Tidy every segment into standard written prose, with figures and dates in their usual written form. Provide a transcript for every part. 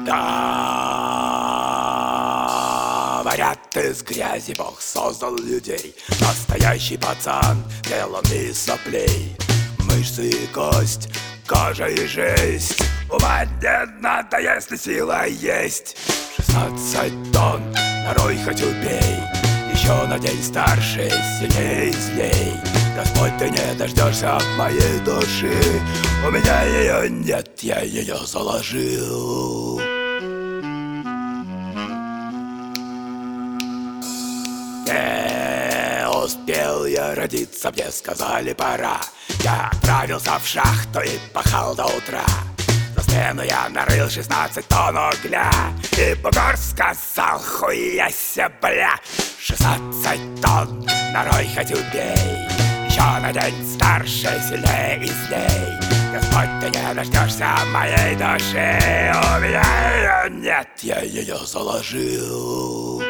Говорят, из грязи Бог создал людей. Настоящий пацан, сделанный из соплей. Мышцы и кость, кожа и жесть. Ума не надо, если сила есть. 16 тонн, нарой хоть убей. Еще на день старше, сильней и злей. Господь, ты не дождешься от моей души. У меня ее нет, я ее заложил. Не успел я родиться, мне сказали пора. Я отправился в шахту и пахал до утра. За стену я нарыл 16 тонн угля. И бугор сказал: хуяся, бля. 16 тонн, нарой хоть убей. Еще на день старше, сильнее и злей. Господь, ты не дождешься моей души. У меня ее нет, я ее заложил.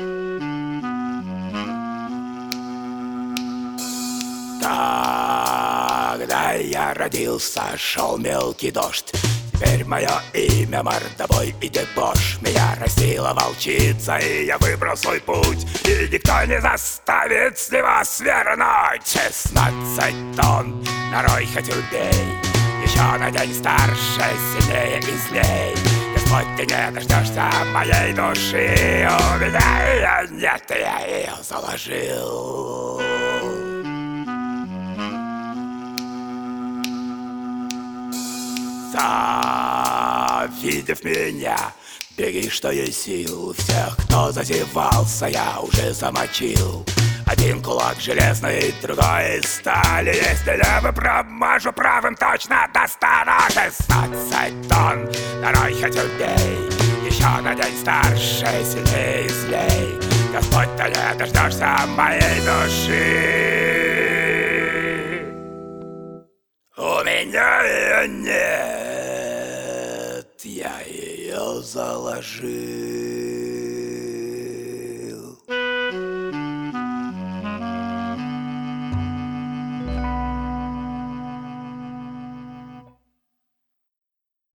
Когда я родился, шел мелкий дождь. Теперь мое имя мордобой и дебош. Меня растила волчица, и я выбрал свой путь. И никто не заставит с него свернуть. 16 тонн, нарой хоть убей. Еще на день старше, сильнее и злей. Господь, ты не дождешься моей души. У меня ее нет, я ее заложил. Завидев меня, беги, что есть сил. Всех, кто зазевался, я уже замочил. Один кулак железный, другой из стали. Если левый промажу, правым точно достану. 16 тонн, нарой хоть убей. Еще на день старше, сильнее и злей. Господь, ты не дождешься моей души. У меня ее нет, я ее заложил.